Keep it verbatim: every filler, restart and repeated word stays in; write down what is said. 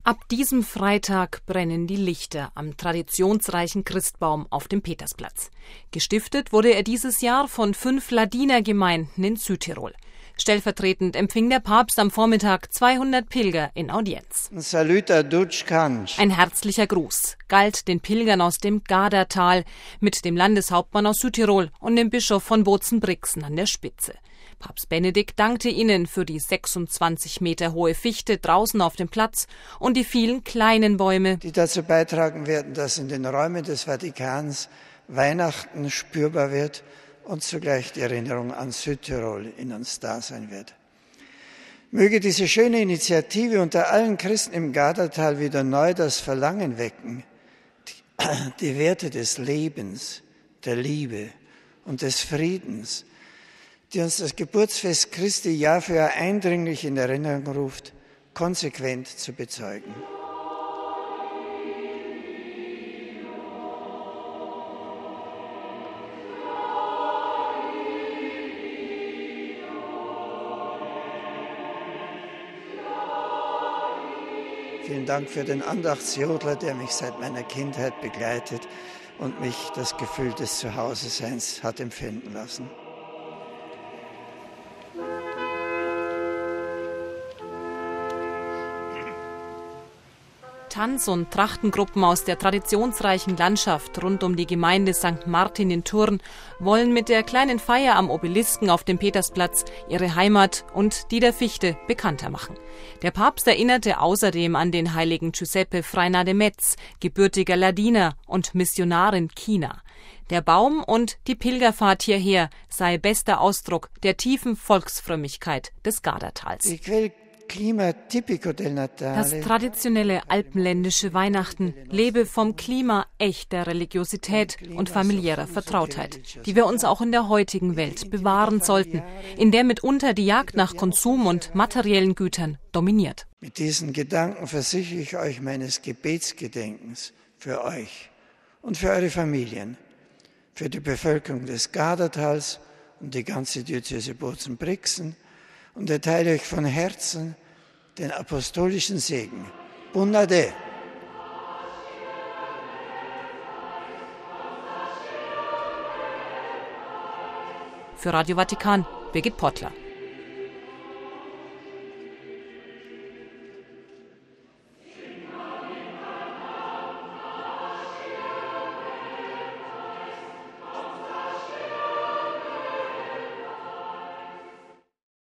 Ab diesem Freitag brennen die Lichter am traditionsreichen Christbaum auf dem Petersplatz. Gestiftet wurde er dieses Jahr von fünf Ladinergemeinden in Südtirol. Stellvertretend empfing der Papst am Vormittag zweihundert Pilger in Audienz. Ein herzlicher Gruß galt den Pilgern aus dem Gardatal mit dem Landeshauptmann aus Südtirol und dem Bischof von Bozen-Brixen an der Spitze. Papst Benedikt dankte ihnen für die sechsundzwanzig Meter hohe Fichte draußen auf dem Platz und die vielen kleinen Bäume, die dazu beitragen werden, dass in den Räumen des Vatikans Weihnachten spürbar wird und zugleich die Erinnerung an Südtirol in uns da sein wird. Möge diese schöne Initiative unter allen Christen im Gardatal wieder neu das Verlangen wecken, die, die Werte des Lebens, der Liebe und des Friedens, die uns das Geburtsfest Christi Jahr für Jahr eindringlich in Erinnerung ruft, konsequent zu bezeugen. Vielen Dank für den Andachtsjodler, der mich seit meiner Kindheit begleitet und mich das Gefühl des Zuhause-Seins hat empfinden lassen. Tanz- und Trachtengruppen aus der traditionsreichen Landschaft rund um die Gemeinde Sankt Martin in Thurn wollen mit der kleinen Feier am Obelisken auf dem Petersplatz ihre Heimat und die der Fichte bekannter machen. Der Papst erinnerte außerdem an den heiligen Giuseppe Freina de Metz, gebürtiger Ladiner und Missionar in China. Der Baum und die Pilgerfahrt hierher sei bester Ausdruck der tiefen Volksfrömmigkeit des Gardatals. Das traditionelle alpenländische Weihnachten lebe vom Klima echter Religiosität und familiärer Vertrautheit, die wir uns auch in der heutigen Welt bewahren sollten, in der mitunter die Jagd nach Konsum und materiellen Gütern dominiert. Mit diesen Gedanken versichere ich euch meines Gebetsgedenkens für euch und für eure Familien, für die Bevölkerung des Gardatals und die ganze Diözese Bozen-Brixen, und erteile euch von Herzen den apostolischen Segen. Bunade. Für Radio Vatikan, Birgit Pottler.